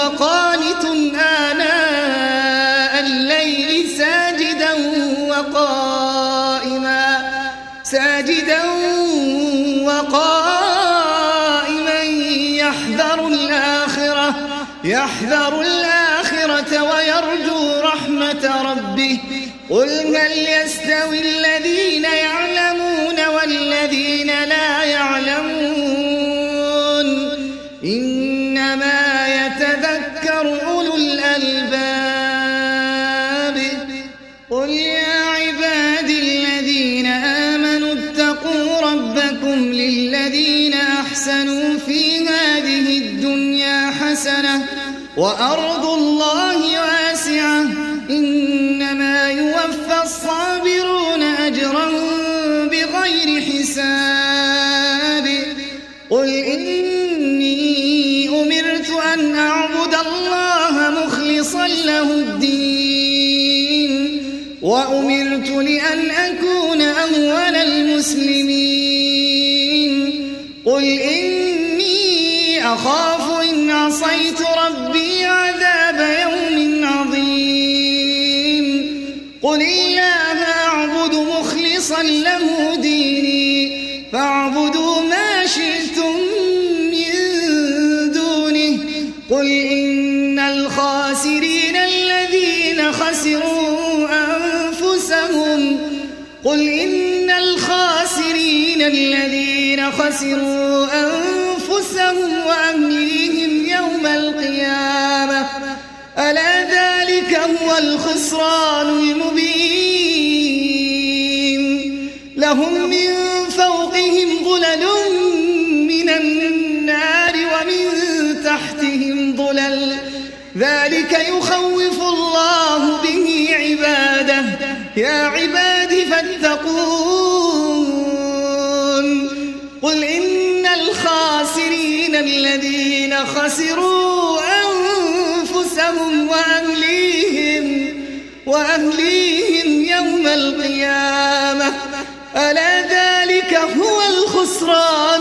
وقانت آناء الليل ساجدا وقائما يحذر الآخرة ويرجو رحمة ربه. قل هل يستوي الذين يعلمون والذين لا يعلمون إنما يتذكر أولو الألباب. قل يا عبادي الذين آمنوا اتقوا ربكم للذين أحسنوا في هذه الدنيا حسنة وأرض الله واسعة إنما يوفى الصابرون أجرهم بغير حساب. قل إني أمرت أن أعبد الله مخلصا له الدين وأمرت لأن أكون أول المسلمين. قل إني أخاف إن عصيت ربي عذاب يوم عظيم. قل الله أعبد مخلصا له ديني فاعبدوا ما شئتم من دونه. قل إن الخاسرين الذين خسروا أنفسهم وأهليهم يوم القيامة ألا ذلك هو الخسران المبين. لهم من فوقهم ظلل من النار ومن تحتهم ظلل ذلك يخوف الله به عباده. يا عباد فاتقون. قل إن الخاسرين الذين خسروا أنفسهم وأهليهم يوم القيامة ألا ذلك هو الخسران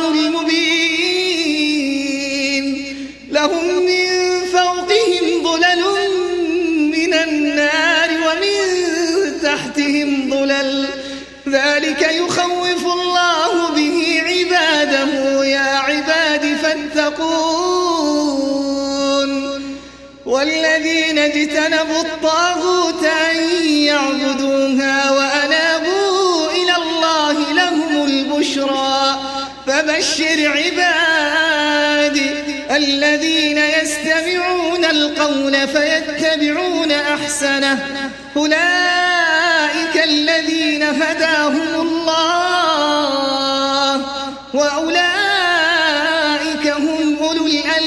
المبين. لهم من فوقهم ظلل من النار ومن تحتهم ظلل ذلك يخوف الله به عباده. يا عباد فاتقون. والذين اجتنبوا الطاغوت أن يعبدوها وأنابوا إلى الله لهم البشرى. فبشر عبادي الذين يستمعون القول فيتبعون أحسنه أولئك الذين هداهم الله وأولئك هم أولو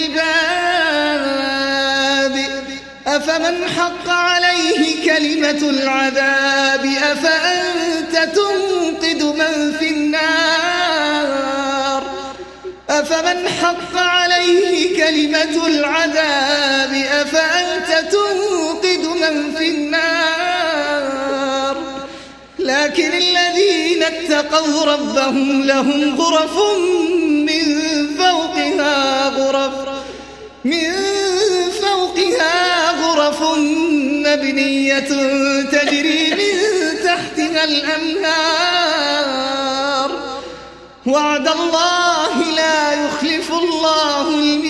الألباب. أفمن حق عليه كلمة العذاب أفأنت تنقذ من في النار. أفمن حق عليه كلمة العذاب أفأنت تنقذ من في النار. لكن الذين اتقوا ربهم لهم غرف من فوقها غرف مبنية تجري من تحتها الأنهار. وعد الله لا يخلف الله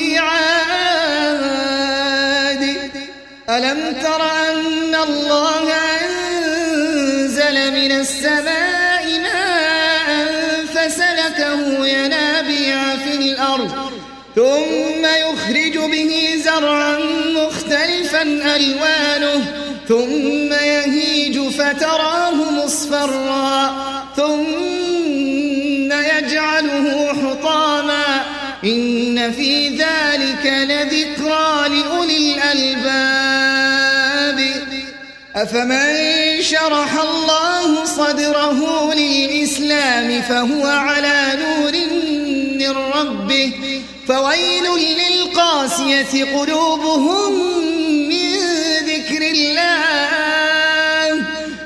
الميعاد. ألم تر أن الله أنزل من السماء ماء فسلكه ينابيع في الأرض ثم يخرج به زرعا مختلفا ألوانه ثم يهيج فتراه مصفرا ثم يجعله حطاما إن في ذلك لذكرى لأولي الألباب. أفمن شرح الله صدره للإسلام فهو على نور من ربه فويل للقاسية قلوبهم من ذكر الله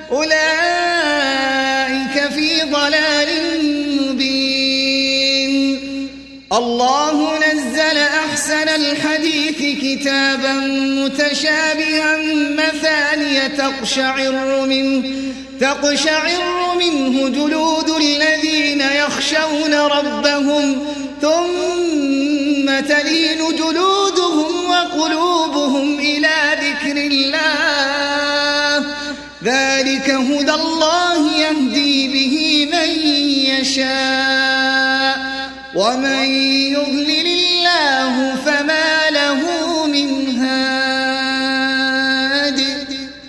أولئك في ضلال مبين. الله نزل أحسن أحسن الحديث كتابا متشابها مثانية تقشعر منه جلود الذين يخشون ربهم ثم تلين جلودهم وقلوبهم إلى ذكر الله ذلك هدى الله يهدي به من يشاء ومن يضلل الله